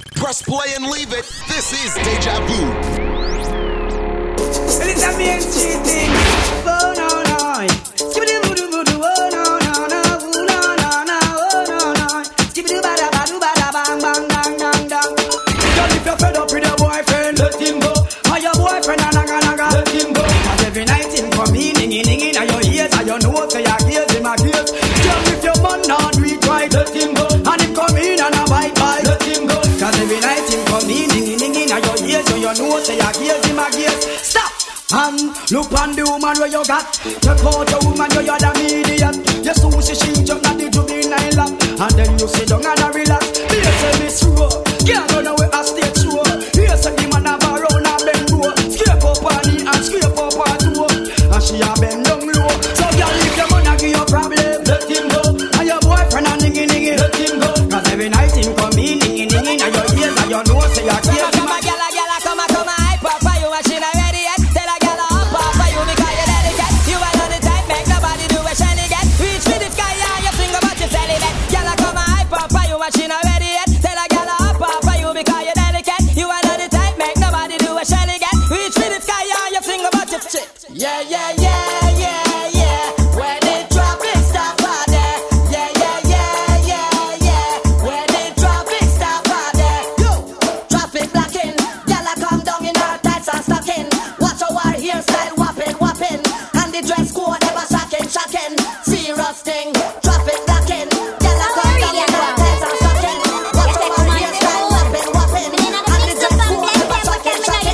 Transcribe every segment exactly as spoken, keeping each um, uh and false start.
Press play and leave it. This is Deja Vu. It's a main street thing. Oh no no. Skip it voodoo voodoo. Oh no no no. Oh no no no. Oh no no. Skip it bada bada bada bang bang bang bang bang. Girl, if you're fed up with your boyfriend, let him go. Or your boyfriend a naga naga, let him go. Cause every night him come in, ning ning in your ears, and you know say your ears in my ears. Girl, if your man not do it right, let him go. And him come in and a bite bite, let him go. Cause every night him come in, ning ning in your ears, so you know say your ears in my ears. Stop. And look on the woman where you got. Check out the woman where you're the idiot. You sushi she jump at the juvenile lap. And then you sit down and a relax. Here say this row, can't run away a stage show. Here say the man have a round and bend low. Scrape up on knee and scrape up on toe. And she a bend down low. So girl, if your man a give you problem, let him go. And your boyfriend a ningy ningy, let him go. Cause every night him come in ningy ningy. And your ears and you know say you're crazy. Come on, girl, girl, come on, come on, hype up for you and she not ready yet. Tell a girl up up for you because you're delicate. You are on the type, make nobody do a shiny get. Reach for the sky and you sing about your celibate. Girl, come on, hype up for you and she not ready yet. Tell a girl up up for you because you're delicate. You are on the type, make nobody do a shiny get. Reach for the sky and you sing about your shit. Yeah, yeah, yeah, yeah, yeah. When the traffic stop out there. Yeah, yeah, yeah, yeah, yeah. When the traffic stop out there. Yo, traffic blocking. Girl, come down in her tights and stocking. Watch our hairstyle whopping, whopping. And the dress code never shocking, shocking. Serious thing, traffic blocking. Girl, come down in her tights and stocking. Watch our hairstyle whopping, whopping. And the dress code never shocking, shocking.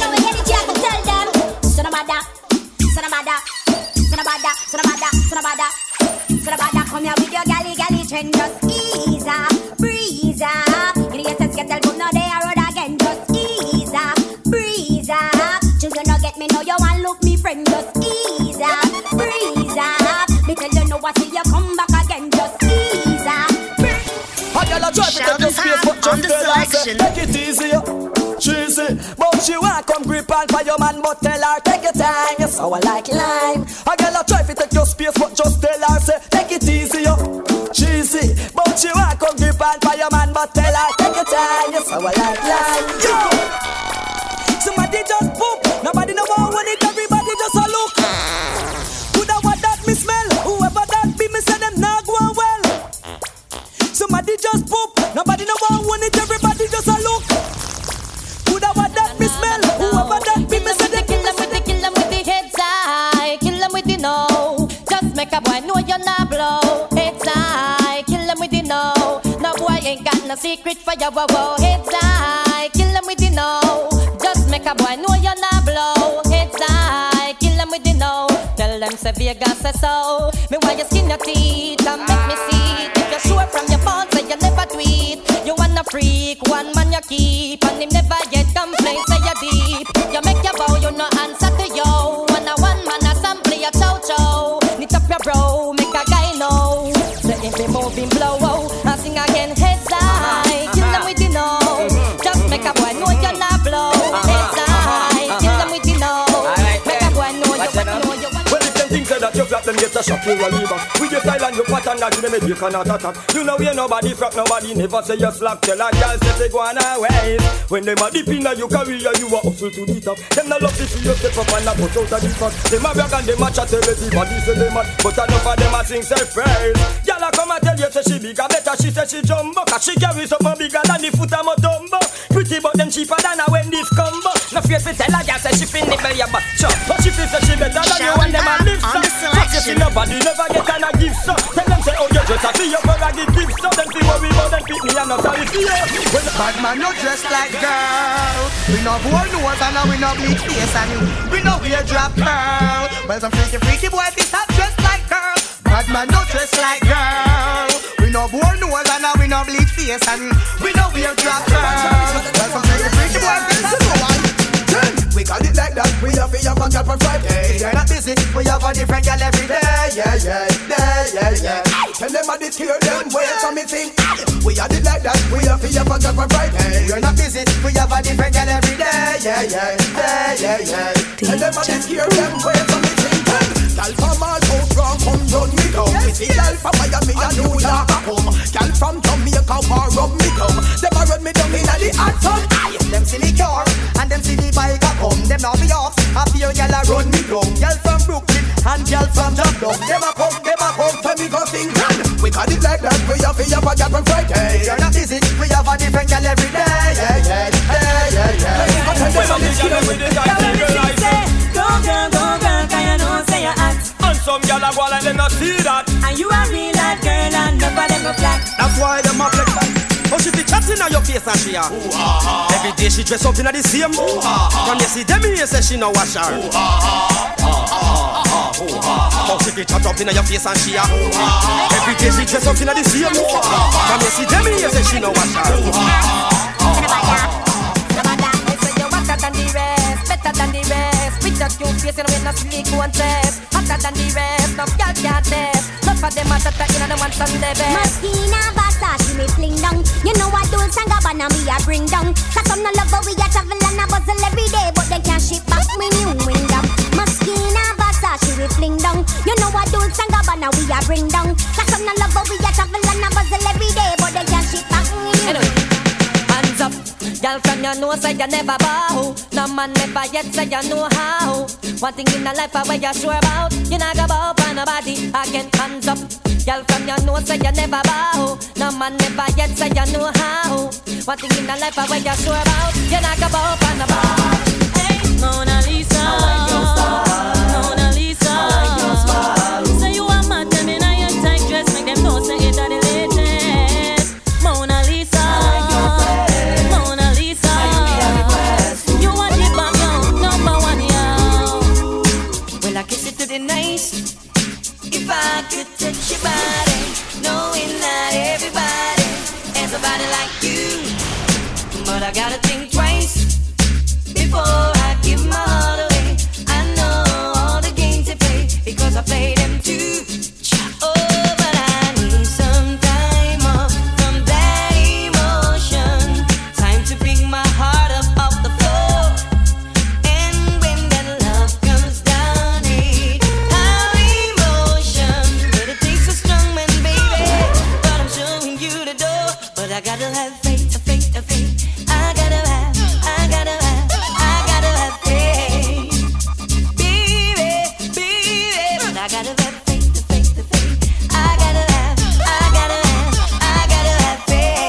Son of a da, son of a da, son of a da, son of a da, son of a da, son of a da. Come here with your galley galley trend, just ease up, breeze up. You know your sense get tell no they are road again, just ease up, breeze up. Children don't get me, know you want look me friend, just ease up, breeze up. Me tell you know I see you come back again, just ease up. I got a drive to take your space, but just tell her, say, take it easy. Cheesy, but she want come grip on for your man, but tell her take your time, you sour like lime. I got a try to take your space, but just tell her say take it easy, yo. Cheesy, but she want come grip on for your man, but tell her take your time, you sour like lime. Yo, somebody just poop, nobody know more when it, everybody just a look. Coulda what that me smell, whoever that be me say them not going well. Somebody just poop, nobody know more when it, everybody just a look. Coulda what that me smell, whoever that be me say they kill them with the kill them with the heads high, kill them with the no. Just make a boy know you're not blow. Heads high, kill them with the no. No boy ain't got no secret for your wow. Heads high, kill them with the no. Just make a boy know you're not blow. Heads high, kill them with the no. Tell them say Vegas say so. Me why you skin your teeth and make me see. If you're sure from your phone say you never tweet. You wanna freak, one man you keep, and him never yet complain say you deep. You make your bow, you no answer to yo. One a one man a sample your chow chow. Knit up your bro, make a guy know. Say if he moving blow, oh, and sing again heads high, kill them with the no. Just make a boy know you're not blow. Heads high, kill them with the no. Make a boy know you know you. Well, if them things say that you flap, them get a shock, you will leave back. With your style and your pattern, that you never you cannot attack. You know you nobody frack, nobody never say you slack. Tell a girl say they go on away. When them a deep in your career, you a hustle to the top. Them not love to see you step up and a put out of the front. Them a brag and them a chat, tell everybody say they mad. But enough of them a sing self-praise. Girl a come and tell you say she bigger, better she say she jumbo. Cause she carry something bigger than the foot of my tumbo. Pretty but them cheaper than a Wendy's combo. No fear to tell a girl say she fin nibble your butt chop. But she feel say she better than you and them a live so. Fuck you see nobody never get an a gift so. Tell them say oh you just a see your brother give gifts so. Them see worry about them pick me and not sorry for you. When the bad man no dress like girl. We no boy nose and we no bleach face and you. We no wear drop curl. Well some freaky freaky boy be stop dressed like girl. Bad man no dress like girl. We no boy nose and we no bleach face and we no wear drop curl. Well some freaky freaky boy be stop we call it like that, we have a young girl for Friday. They're not busy, we have a different girl every day. Yeah, yeah, yeah, yeah, yeah. Tell them I discure them, wait for me think. We have it like that, we have a young girl for Friday. You're not busy, we have a different girl every day. Yeah, yeah, yeah, yeah, yeah. Tell them I discure them, wait for me think. Girl from all out from come run me down. Me see girl from Miami and New York come. Girl from Jamaica war rub me down. Them a run me me down in the hot sun. Aye, them see me car and them see the bike a come. Them now be off. A few gyal a run me down. Gyal from Brooklyn and gyal from Jamdown. Them a come, them a come for me go sing. We got it like that. We have a gyal from Friday. You're not easy. We have a different gyal every day. Yeah, yeah, yeah, yeah, yeah. When I'm just gonna with the guy, go girl, go girl, 'cause you know say you're hot. and some gyal a go like them not see that. And you a real hot girl and never them go flat. That's why them a flex like. Oh, she be chatting on your face and she a ooh, ah, ah. Every day she dress up in the same ooh, ah, ah. When you see them here say she no wash her ooh, ah, ah, ah, ah, ah, ooh, ah, ah. Oh, she be chat up in your face and she a ooh, ah, ah. Every day she dress up in the same ooh, ah, ah. When you see them here say she no wash her ooh, ah, ah, ah. Than the rest, better than the rest. With your cute face and with no slick one test. Hotter than the rest, no girl can't test. Not for them a tata in and one Sunday best. Maskina Versace me fling down. You know what Dolce and Gabbana me a bring down. Cause some no love we a travel and a bustle every day, but they can't ship back me new window. Maskina Versace we fling down. You know what Dolce and Gabbana we a bring down. Cause some no love we a travel and a bustle every day, but they can't ship back me new anyway. Hands up, girl from your nose say you never bow. No man never yet say you know how. One thing in the life I where you sure about. You not go bow for nobody again. Hands up, girl from your nose say you never bow. No man never yet say you know how. One thing in the life I where you sure about. You not go bow for nobody. Hey, Mona Lisa, Mona Lisa, say you a mad them in a your tight dress, make them know say it a the latest. Mona Lisa. Nice. If I could touch your body, knowing that everybody has a body like you, but I gotta think twice before I give my heart away. I know all the games they play because I play them too. Oh, but I need some time off from that emotion. Time to pick my heart up off the floor. And when that love comes down, hey, I gotta have faith, faith, faith. I gotta have, I gotta have, I gotta have faith. Baby, baby, but I gotta have faith, faith, faith. I gotta have, I gotta have, I gotta have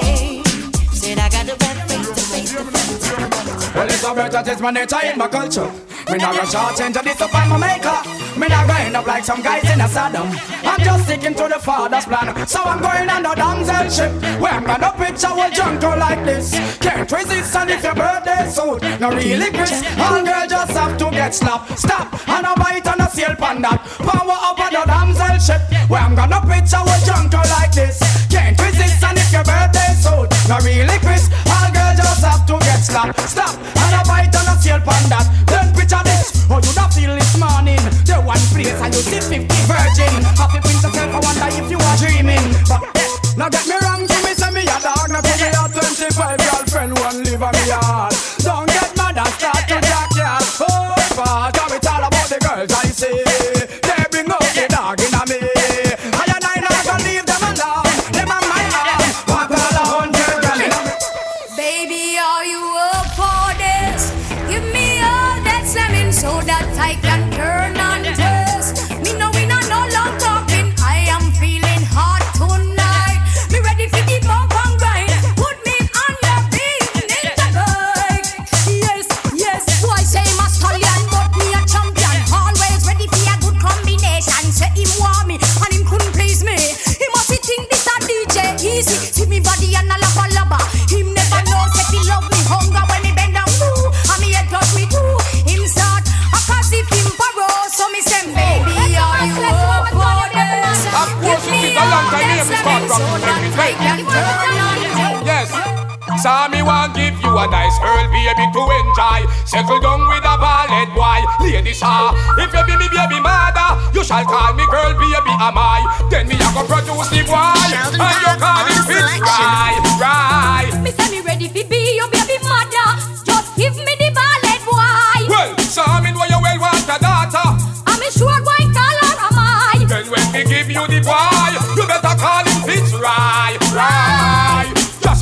faith. Said I gotta have faith, faith, faith. Well, it's a better test my nature in my culture. Me not gonna short into this up on my maker. Me not gonna end up like some guys in a Saddam. I'm just sticking to the father's plan. So I'm going on the damsel ship, where I'm gonna picture a jungle like this. Can't resist and if your birthday suit no really Chris. All girl just have to get slapped. Stop and a bite and a sail pan that. Power up on the damsel ship, where I'm gonna picture a jungle like this. Can't resist and if your birthday suit no really Chris. All girl just have to get slapped. Stop and a bite and a sail pan that. Then picture this, oh you da feel this morning. The one place and you see fifty virgin. Happy prince yourself, I wonder if you are dreaming. But yeah, now get me wrong, give me say me a dog. Now give me a twenty-five girlfriend, one live on me yard. Don't get mad and start to jack ya. Oh, but tell me all about the girls I see. They bring up the dog in a me. I and I not gonna leave them alone. Them on my arm, walk all a hundred girls in a me. Baby, are you up for this? Give me all that slamming so that I can turn on twist. Me know we not no long talking. I am feeling hot tonight. Me ready for the bump and grind. Put me on your feet in the bike. Yes, yes. Boy say my stallion, but me a champion. Always ready for a good combination. Say him want me and him couldn't please me. He must think this a D J easy. See me body and a lava lava. Him never know say he love me hunger when me bend down. Ooh, and me head touch me too. Him start a cause if him paro. So me say baby are you up for this? Give me all that slamming so that I can turn on. Yes. So me want give you a nice girl baby to enjoy. Settle down with a ballad boy. Lady Shaw, if you be me baby mother, you shall call me girl baby am I. Then me a go produce the boy, and you call him Fitz right, right. Me say me ready fi be your baby mother. Just give me the ballad boy. Well, so me know you well want a daughter. I'm sure going call her am I. Then when me give you the boy, you better call him Fitz right, right. Just say me Fitz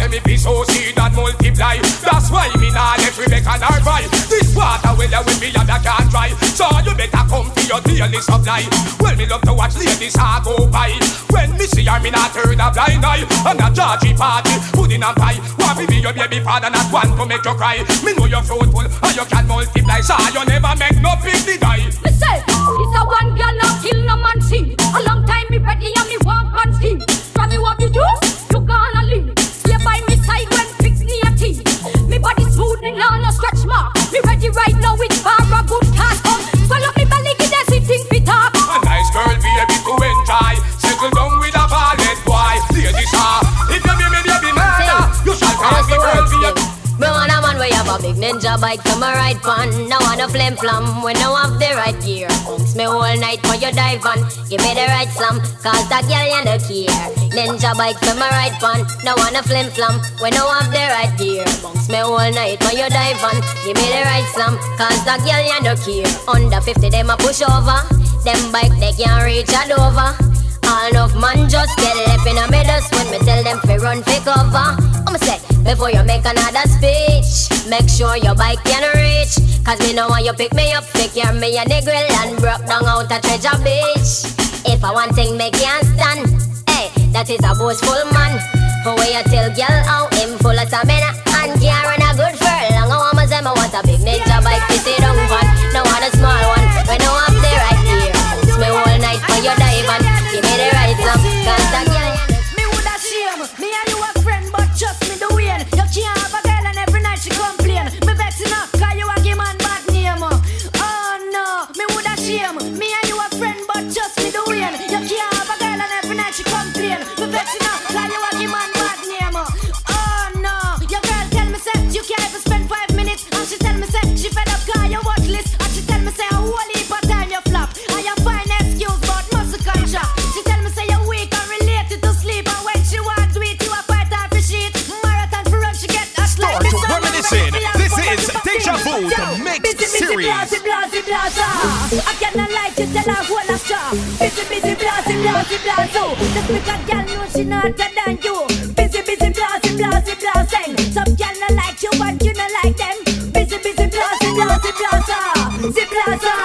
sow seed and multiply. That's why me nah let Rebecca nor buy. This water well with me and I can't dry. So you better come for your daily supply. Well, me love to watch ladies I go by. When me see her, me not turn a blind eye. And a Georgie party, pudding and pie. Want to be your baby father, not one to make you cry. Me know you're fruitful and you can multiply. So you never make no big die. Me say, it's a one girl now kill no man sing. A long time me ready and me walk and sing. From me what you do, you gonna lean. Stay by me side when fix me a tea. Me body smooth and on a stretch mark. Me ready right now with bar a good cast come. Swallow me belly, get that sitting fit up. A nice girl baby to enjoy. Settle down with a ballet boy. Ladies are, if you be me baby mother, you shall call me girl baby. Me want a man where you have a big ninja bike to my right pan. No want a flim flam when I have the right gear. Bounce me all night for you dive on. Give me the right slam, cause that girl you no care. Ninja bike to my right pan. No want a flim flam when I have the right gear. Bounce me all night for you dive on. Give me the right slam, cause that girl you no care. Under fifty them a push over. Them bike they can't reach a Dover. All enough man just get left in a middle when me tell them fi run fi cover. I'ma say, before you make another speech, make sure your bike can reach. Cause me know when you pick me up, pick your me a nigga and broke down out a Treasure Beach. If I want thing me can't stand, hey, that is a boastful man. For where you tell girl how him full of stamina and can't run a good furlong. I want my say, I want a big ninja bike to sit down on. No want a small one, when I have the right gear. It's me all night for your dive and give me the right slam, cause that girl. Me woulda shame, me and you a friend, but just me the way. You can't have a girl and every night she complain. Me vex enough, cause you a give man bad name. Oh no, me woulda shame, me and you a friend, but just me the way. You can't have a girl and every night she complain. Me vex enough, cause you a give man bad name. Oh no, your girl tell me say you can't even spend five minutes, and she tell me say she fed up cause you worthless, and she tell me say a whole heap of time you flop, and you find excuse but muscle contract. She tell me say you're weak and related to sleep, and when she want to eat you a fight off the sheet. Marathon for run she get a Start to reminiscing. This is Deja Vu, the mixed series. Busy, busy, busy, I cannot lie to tell her whole of job. Busy, busy, busy, busy, busy. The speaker girl know she not hotter than you. Busy, busy, busy, busy, busy. Some girl not like you, but you not like them. Busy, busy, busy, busy, busy, busy.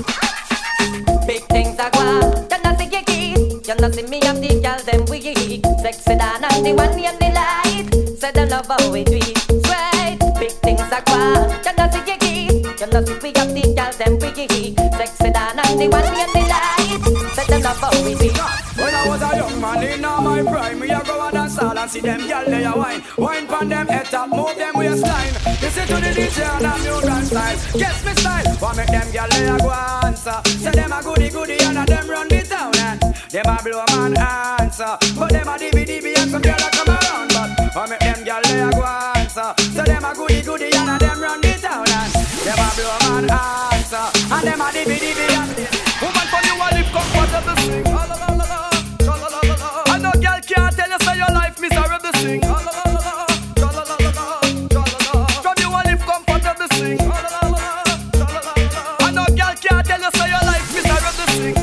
Big things are gone. You not see your keys. You not see me and the girl them we eat. Sexy than the one in the light. Say them love how we do it. Sweet. Big things are gone. You not see your keys. You not see we and the girl them we eat. Sexy than the one in the light. Say them love how we do it. When I was a young man in my prime, me a go and dance all and see them gyal they a wine. Wine pon them head top, move them waistline. Listen to the D J and a new dance style. Guess me style, want make them gyal they a go answer. Say them a goody goody and a them run the town and them a blow man answer. But them a D V D B and some gyal a come around. But want make them gyal they a go answer. Say them a goody goody and a them run the town and them a blow man answer. And them a D V D B and woman for you a live comfortable sing. I know girl can't tell you say your life miserable sing. From you a live comfortable sing. I know girl can't tell you say your life miserable sing.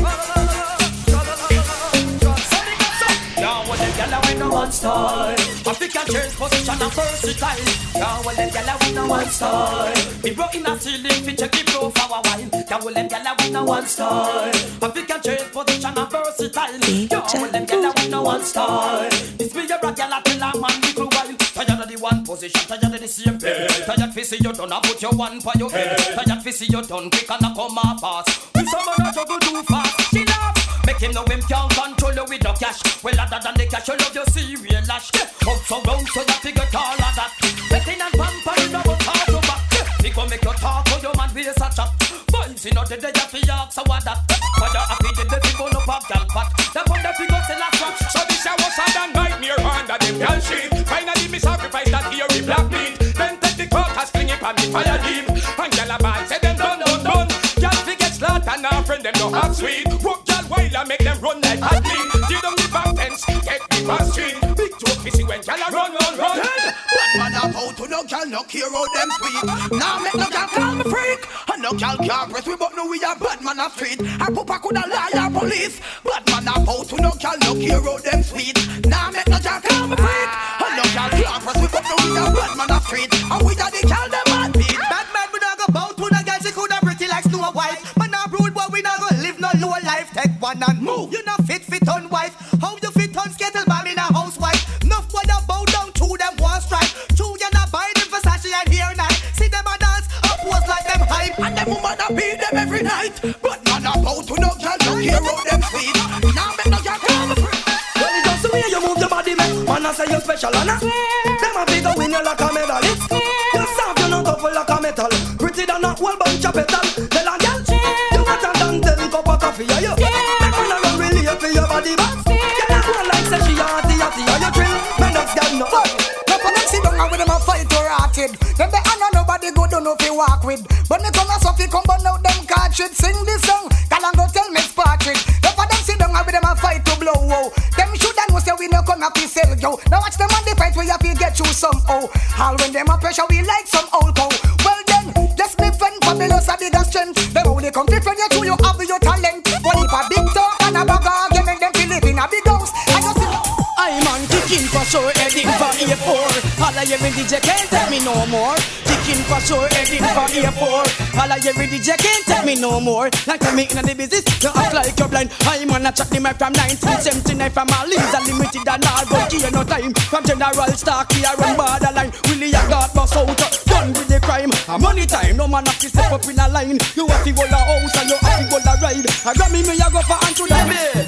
Now when them gyal a wine no one style, African change position and versatile. Now when them gyal a wine no one style, me broke in a ceiling fi check it flow for a while. Now when them gyal a wine no one style, African change position and versatile. Now when them gyal a wine no one style, this be your gyal a tell a man little while. Tired of the one position, tired of the same bed. Tired fi see you done a put your one for your head. Tired fi see you done quick and a come a fast. With some man a juggle too fast, she laugh. Make him know him can't control you with no cash. Well other than the cash, you love your serial lash. Up so round so you figure all of that. Waiting and pamper, you know what talk to back. He gon' make you talk or your man face a chop. Boys, you know the day you fi ask so what that. But you happy the day fi go no pop gal pat. The one that fi go sell a crap. So this a was a done right near under them girl sheet. Finally me sacrifice that here with black meat. Then take the caucus, fling it on the fire deep. And gyal a ball say them done, done, done. Gyal fi get slaughtered and our friend them no hot sweet. Work gyal while I make them run like athlete. Give them the back fence, get the fast street. Big joke missing when gyal a run, run, run. Bad man a bout to no girl no care how them speak. Now make no girl call me freak. And no girl can't press we but no we a bad man a street. I papa coulda lie or police. Bad man a bout to no girl no care how them sweet. Now make no girl call me freak. And no girl can't press we but no we a bad man a street. And we a the girl them mad beat. Bad man we not go bout to no girl she coulda pretty like Snow White. Man a rude boy we not go live no low life. Take one and move. You not fit fit on wife. How you fit on skittle bomb in a housewife? Enough boy a bow down to them one strike. Two you not buy them Versace and here night. See them a dance up pose like them hype. And them woman a beat them every night. But man a bow to no girl no care how them sweet. Now make no girl come free. Well it's just the way you move your body man. Man a say you special and a them a bigger win you like a medalist. You soft you not tough like a metal. Pretty than a whole bunch of petal. Tell a girl you got a damn ten cup of coffee yeah you. Make man a run really up for your body back. Get a one like say she hearty hearty and you drill. Man that's got no up. No for them sit down and with them a fight or rotted. Them they honor nobody good don't know if you walk with. But me come a Sophie come burn out them cartridge. Sing this song, call and go tell Miss Patrick. No for them sit down and with them a fight to blow. Oh. Them shoulda know say we no come up to sell yo. Now watch them on the fight we have to get you somehow. All when them a pressure we like some old cow. Well then, just me friend fabulous a bigger strength. Them how they come to friend you to you have your talent. But if a big talk and a bag argument them feel live in a big house. I just I'm on kicking for sure, heading for A four. All I hear D J can't tell me no more. Kicking for sure, heading for A four. All I hear D J can't tell me no more. Like to make in the business, you act like you're blind. I'm on a track the mic from nineteen seventy-nine. From all leaves are limited and all but here no time. From General Stark here run borderline. Willie I got bust out, done with the crime. A money time, no man have to step up in a line. You have to go the house and you have to go the ride. I got me, me I go for Anto the bed.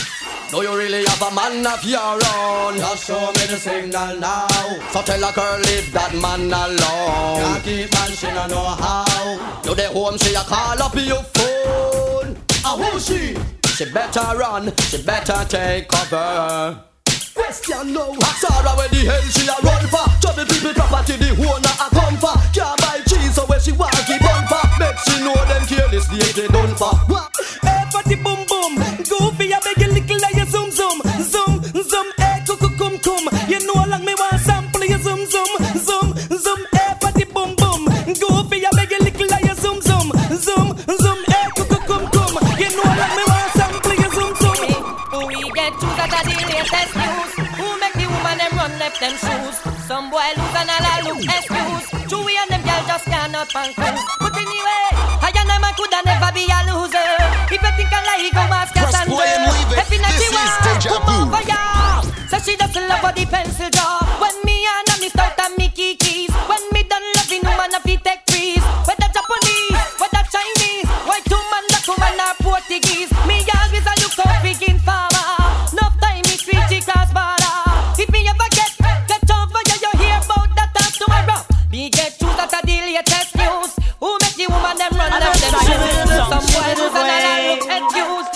Do you really have a man of your own? Just show me the signal now. So tell a girl leave that man alone. Can't keep man, she no know how. You the home, she a call up your phone. Ah, who she? She better run, she better take cover. Question no. Sarah where the hell she a run for? Trouble people property the owner a come for. Can't buy cheese so where she want keep on for. Bet she know them careless days they done for. Hey party boom boom, goofy a beg a little like a zoom zoom, zoom zoom. Hey cuckoo cum cum, you know how long me want sample you zoom zoom, zoom zoom. Hey party boom boom, goofy a beg a little like a zoom zoom, zoom zoom. Hey cuckoo cum cum, you know how long me want sample you zoom zoom. We get to that the latest news. Who make the woman them run left them shoes? Some boy lose and all I look excuse. Chewy and them girl just cannot and cruise. But anyway, I and them coulda never be a loser. If you think I lie, go ask your son. Happy night she want come over ya. So she doesn't love for the pencil jaw. When me and me start and me kikis. When me done loving woman a fi take trees. Whether Japanese, whether Chinese, white woman, black woman or Portuguese. Me always a look out begin farmer. Enough time me street she cross border. If me ever get get over ya, you hear about that talk tomorrow. Me get choose that a the latest news. Who make the woman them run left them shoes? Some boy lose and I look at you.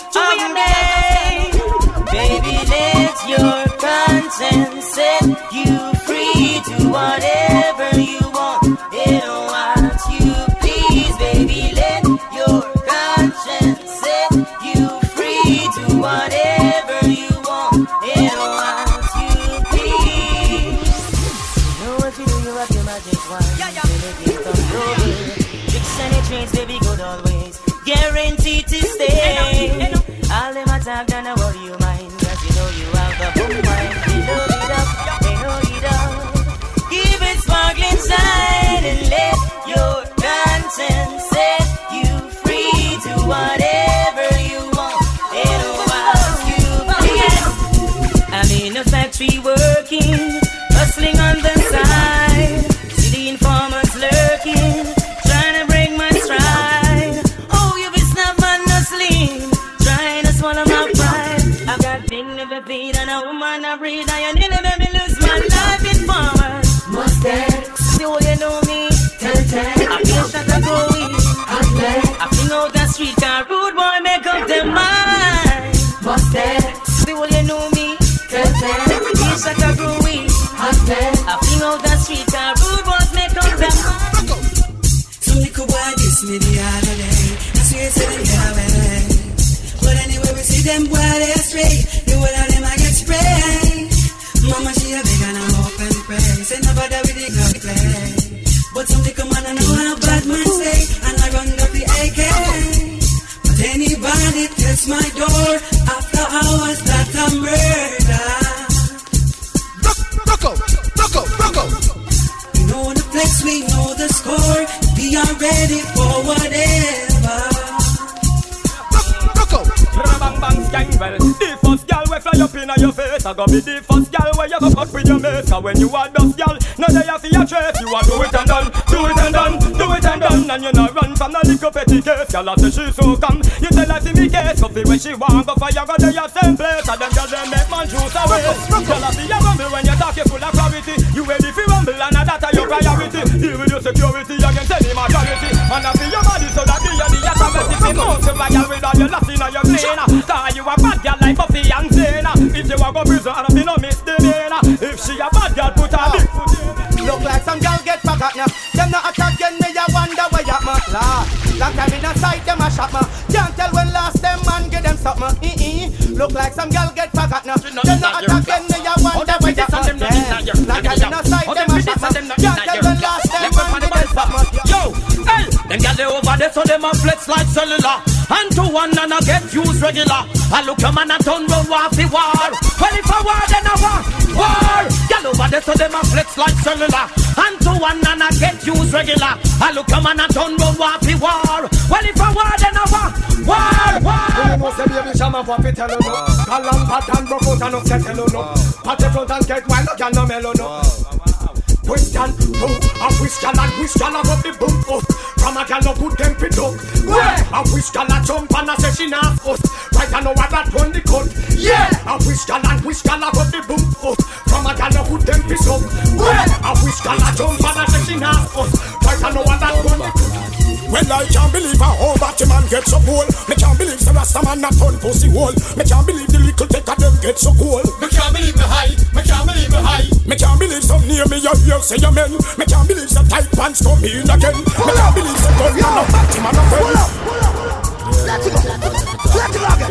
Baby, let your conscience set you free to whatever you want. They don't want you, please. Baby, let your conscience set you free to whatever you want. They don't want you, please. You know what you do, you have your magic wand. Yeah, yeah. Baby, it comes over. Tricks and the trains, baby, good always. Guaranteed to stay. All them attack, don't know what you mind. Cause you know you have the boom mind. They know it up, they know it up. Give it sparkling side and let your conscience set you free to whatever you want. They don't ask you, please. I'm in a factory working, hustling on the side. See the informers lurking, trying to break my stride. Oh, you be snap and hustling, trying to swallow my pride. I've got dignity and a woman I breathe. I nearly made me lose my life in farmers. Mustard, see how you know me. Ten ten, I feel shot and go in. I fling out the street car, rude boy make up them mind. Mustard, see how you know me. Ten ten, I feel shot and go in. I fling out the street car, rude boys make up them mind. Some little boy diss me the other day. I swear to them get away. But anyway we see them boy they astray. The whole of them I get sprayed. Mama she a big and I'm open pray. Say nobody with the gun play. Somebody test my door. After hours, that a murder. Rocco, Rocco, Rocco. We know the flex, we know the score. We are ready for whatever. Rocco, bang bang skank well. The first gal we fly up inna your face, I go be the first gal where you go cut with your mace. Cause when you are dust gal, now they have your trace. You a do it and done, do it and done, do it and done, and you not run from the little petty case. Gal say she so come, you tell her see me case. Coffee when she want go for you go to your same place. And them gal they make man juice away. Gal say you rumble when you talk you full of clarity. You ready for rumble and that are your priority. Deal with your security again, tell him authority. And I feel your body so that you the authority. See most of my gal with all your lust inna your brain. Cause you a bad girl like Buffy and Zena. If you a go prison, I don't be no misdemeanor. If she a bad girl, put her big foot in. Look like some girl get back at ya. Them not attacking me, I wonder where ya ma. Long time in a sight, them a shot ma. Can't tell when last them man get them something. E-e. Look like some girl get back at ya. Them not attacking me, I wonder where ya ma. Long time in a sight, them a shot ma. Can't tell when last them man get them something. Yo, hey, them gyal they over there so them a flex like cellular. And to one and I get used regular. I look your man and turn round war for war. Well if a war then a war, war. Gyal over there so them a flex like cellular. And to one and I get used regular. I look your man and turn round war for war. Well if a war then a war, war, war. You know say baby shaman for fi tell you no. Kalam pattern broke out and upset tell you no. Pat the front and get wild, gyal no mellow no. Question two, a wish gal and wish gal above the boom up. From a gal no good temp it up. A wish gal a jump and a say she not us. Right I know what that run the cut. Yeah. A wish gal and wish gal above the boom up. From a gal no good temp it up. A wish gal a jump and a say she not us. Right I know what that run the cut. Well, I can't believe a whole batty man get so cool. Me can't believe the Rasta man not turn pussy hole. Me can't believe the little take of them get so cool. Me can't believe me high. Me can't believe me high. Me can't believe some near me you hear say amen. Me can't believe some tight pants come in again. Me can't believe some gun man a batty man a friend. Let it go. Let it go again.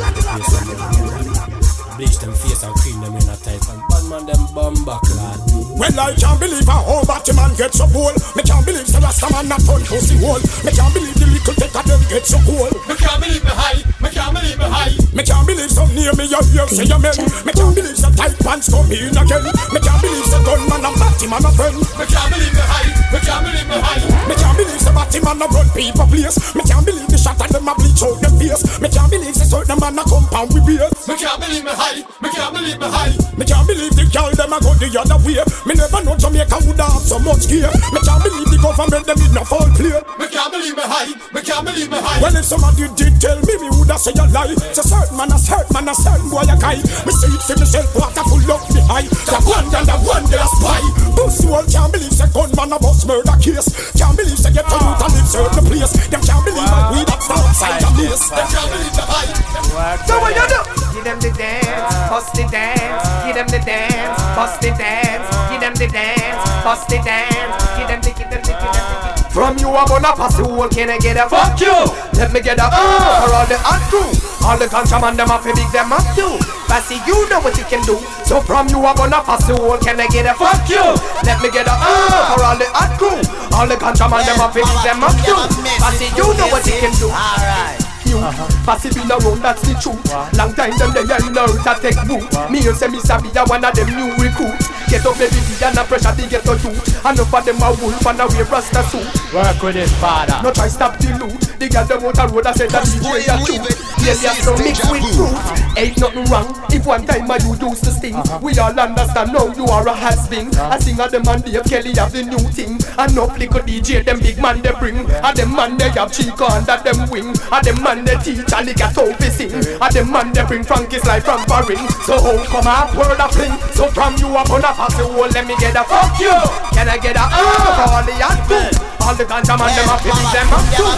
Bleach them face and cream them in a tight and bad man them bum back lad. Well, I can't believe a whole batty man get so cool. Me can't believe the Rasta man not turn pussy hole. Me can't believe the little take of them get so cool. Me can't believe me high. Me can't believe me high. Me can't believe some near me you hear say amen. Me can't believe some tight pants come in again. Me can't believe the gun man a batty man a friend. Me can't believe me high. Me can't believe me high. Me can't believe the batty man a run people place. Me can't believe the shot and them a bleach out them face. Me can't believe the certain man a compound with beers. Me can't believe me high. Me can't believe me high. Me can't believe the girl them a go the other way. Me never know Jamaica would have so much gear. Me can't believe the government them did not fall clear. Me can't believe me high. Me can't believe me high. Well if somebody did tell me, me woulda say a lie. It's a certain man, a certain man, a certain boy a guy. Me say it for myself, water full up me high. The one and the one they a spy. Pussy all can't believe say gunman a bus murder case. Can't believe say get a youth and live certain place. Them can't believe that we that start outside the place. Them can't believe the high. So what you do? Give them the dance, bust the dance. Give them the dance, bust the dance. Give them the dance, bust the dance. Give them the, give them the, give them the. From you I'm gonna pass the whole, can I get a fuck you? Let me get a uh for all the hot crew. All the contraband them up, big them up too. Passy, you know what you can do. So from you I'm gonna pass the whole, can I get a fuck you? Let me get a uh for all the hot crew. All the contraband them up, big them up too. Passy, you know what you can do. Alright. Uh-huh. Passive in a room, that's the truth. Wow. Long time them they in a route that take boot. Wow. Me and say me sabi a one of them new recruit. Get up baby and a pressure they get to shoot. And enough of them a wolf and a wear rasta suit. Work with it father. No try stop the loot. The girl them out a road I said that D J a shoot. Yes yes so mix with fruit. Ain't nothing wrong if one time I you used to sting. Uh-huh. We all understand now you are a has-been. uh-huh. I sing a them and Dave Kelly have the new thing. And no little D J them big man they bring. yeah. And them man they have Chico under them wing. And them man they teach and they get over sing. And them man they bring Frankie's life from Paris. So how come a word of fling? So from you up on a pass the whole let me get a fuck you. Can I get a uh for all the hot food? All the ganja man them a pity them up too.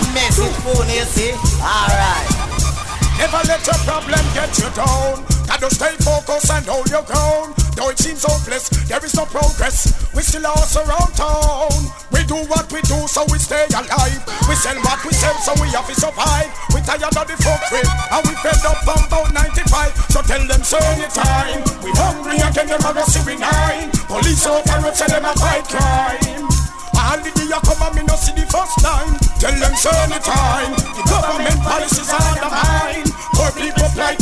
Alright. Never let your problem get you down. Gotta stay focused and hold your ground. Though it seems hopeless, there is no progress. We still lost around town. We do what we do so we stay alive. We sell what we sell so we have to survive. We tired of the fuckery and we fed up from about ninety-five. So tell them so anytime. We hungry again, them a go nine. Police officers say them a fight crime. All the day you come and me no see the first time. Tell them so anytime. The government policies are undermined. Poor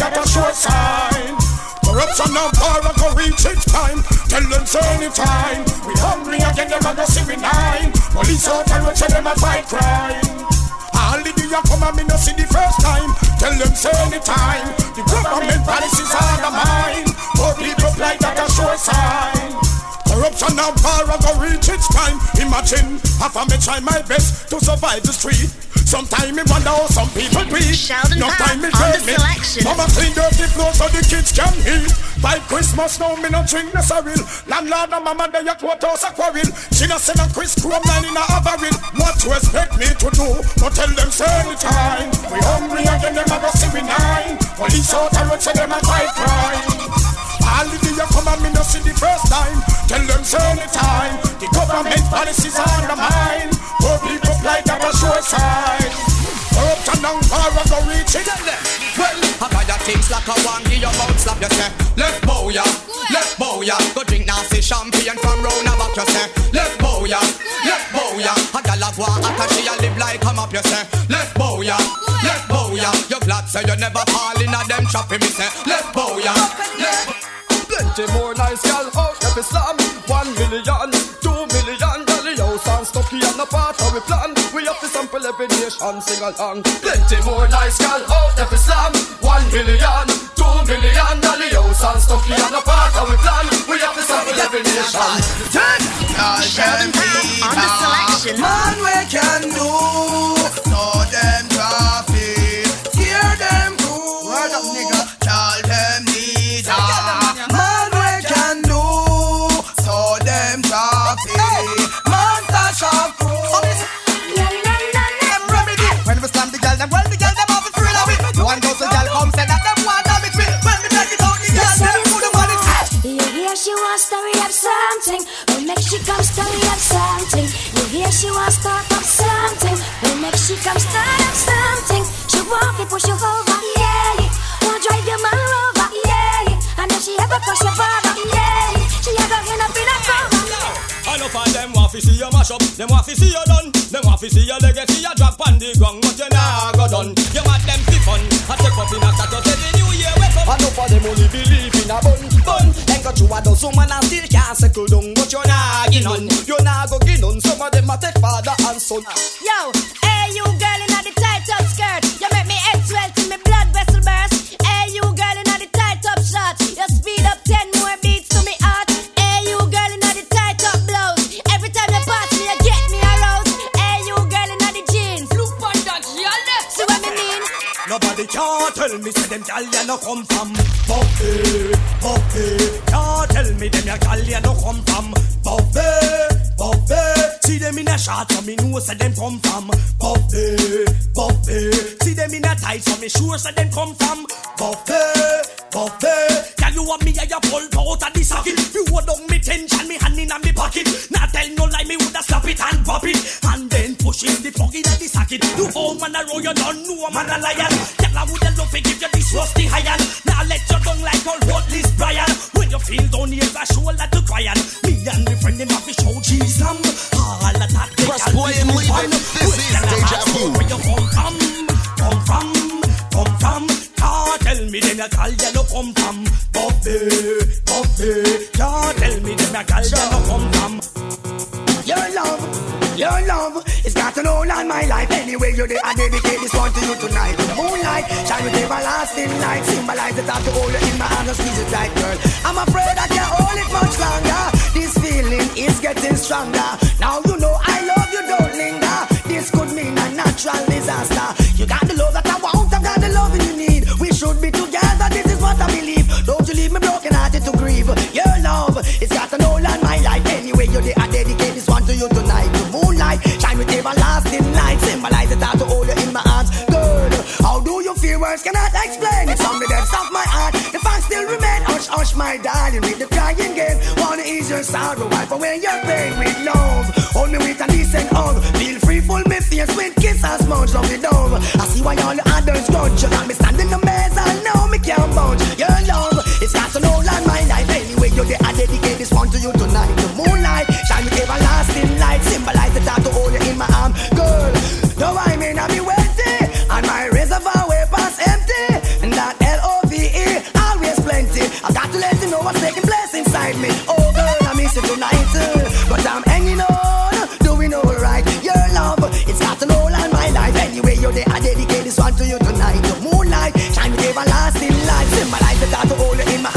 that a sure sign. Corruption and power go reach its time. Tell them say anytime. We hungry again, them a go see we nine. Police out and road say them a fight crime. All the day come and me no see the first time. Tell them say anytime. The government policies are the mine. Poor people like that a sure sign. Corruption and power go reach its time. Imagine, half a me try my best to survive the street. Sometimes me wonder how some people breathe. No time me tell me. Mama clean dirty floors so the kids can eat. By Christmas now me no drink no sorrel. Landlord and mama they a courthouse a quarrel. She no send a Chris Chrome line in a Haverhill. What you expect me to do? But tell them say anytime. We hungry again them a go see we nine. Police out and road say them a fight crime. All the day come and me no see the first time. Tell them say anytime. The government policies are the mine. Poor people like that a sure sign. Corruption and power go reach it. Well, I got your things like a one give your mouth slap you say. Left bow ya, left bow ya. Go drink nasty champagne from round about you say. Left bow ya, left bow ya. A gal a go out and she a live like come up you say. Left bow ya, left bow ya. You glad say you never fall in a them trap me say. Left bow ya, left. Plenty more nice gal out every slam. One million, two million. Dolly house and Stucky and a part of we plan. We have to sample every nation sing along. Plenty more nice gal out every slam. One million, two million. Dolly house and Stucky and a part of we plan. We have to sample every nation. Ten. Sheldon Papp on the selection. Man, we can do. So them traffic. Hear them cool. Word up, nigga. Tell them need man we can do. So them traffic. Man touch our crew. When we slam the girl, them well the girl, them have a thrill of it. One goes to girl, come say that them want to mix with. When we take it out, the girl, them put them on it. You hear she wants to re-up something. When make she comes to re-up something. You hear she wants to start up something. When make she comes to up something. She walk it, push you over, yeah. Wanna drive your man over, yeah. And if she ever cross your border, yeah. She ever end up in a coma. I know for them want to see you mash up. Them want to see you done. Them want to see you legacy you drop on the ground. But you nah go done. You want them to fun. I take up in a status every new year welcome. I know for them only believe in a bun. Bun. Then got you a done some man and still can't settle down. But you nah get none. You nah go get none. Some of them a take father and son. Yo, hey you girl in the tight up skirt. You make me head swell till me blood vessel burst. Hey you girl in the tight up shorts. You speed up ten more beats to me heart. Hey you girl in the tight up blouse. Every time you pass me, you get me aroused. Hey you girl in the jeans. Look on that girl. See what me mean? Nobody can tell me say them gal ya no come from Buffy, Buffy. Can't tell me them ya gal ya no come from Buffy, Buffy. See them in a shot so me know say them come from Buffy, Buffy. See them in a tight so me sure say them come from Buffy, Buffy. Can you want me a ya pull out of the socket? You hold on me tension, me hand in a me pocket. Not tell no lie, me woulda stop it and pop it. And then push in the plug in a the socket. You old man a roll, you don't know a man a lion. Tell I woulda love to give you this rusty iron. Now let you down like all worthless Brian. When you feel down here's a shoulder to cry on. Me and me friend them have to show Jesus. All of that they press play and leave it. This is Deja Vu. Where you come from? Come from? Come from? Can't tell me them a gal ya no come from Buffy, Buffy. Can't tell me them a gal ya no come from. Your love, your love is got an hold on my life. Anyway, you're there, I dedicate this one to you tonight. The moonlight, shine with everlasting light. Symbolize the thought to hold you in my arms and squeeze it tight, girl. I'm afraid I can't hold it much longer. This feeling is getting stronger. Now you know I love you, don't linger. This could mean a natural disaster. You got the love that I want, I've got the love you need. We should be together, this is what I believe. Don't you leave me broken hearted to grieve. Your love, it's got an hold on my life. Anyway, you're there, I dedicate this one to you tonight. The moonlight, shine with everlasting light. Symbolize the thought to hold you in my arms. Girl, how do you feel? Words cannot explain. It's on the depths of my heart. The facts still remain. Hush, hush, my darling, with the crying game. Wanna ease your sorrow, wipe away your pain with love. Hold me with a decent hug. Feel free, full me face with kiss and smudge of the dove. I see why all the others grudge. You got me standing the mess, I know me can't budge. Your love, it's got an hold on my life. Anyway, you're there, I dedicate this one to you tonight. The moonlight, shine with everlasting light. Symbolize the thought to hold you in my arm. Girl, though I may not be wealthy, and my reservoir way past empty, and that L O V there, I dedicate this one to you tonight. The moonlight, shine with everlasting light. Symbolize the thought to hold you in my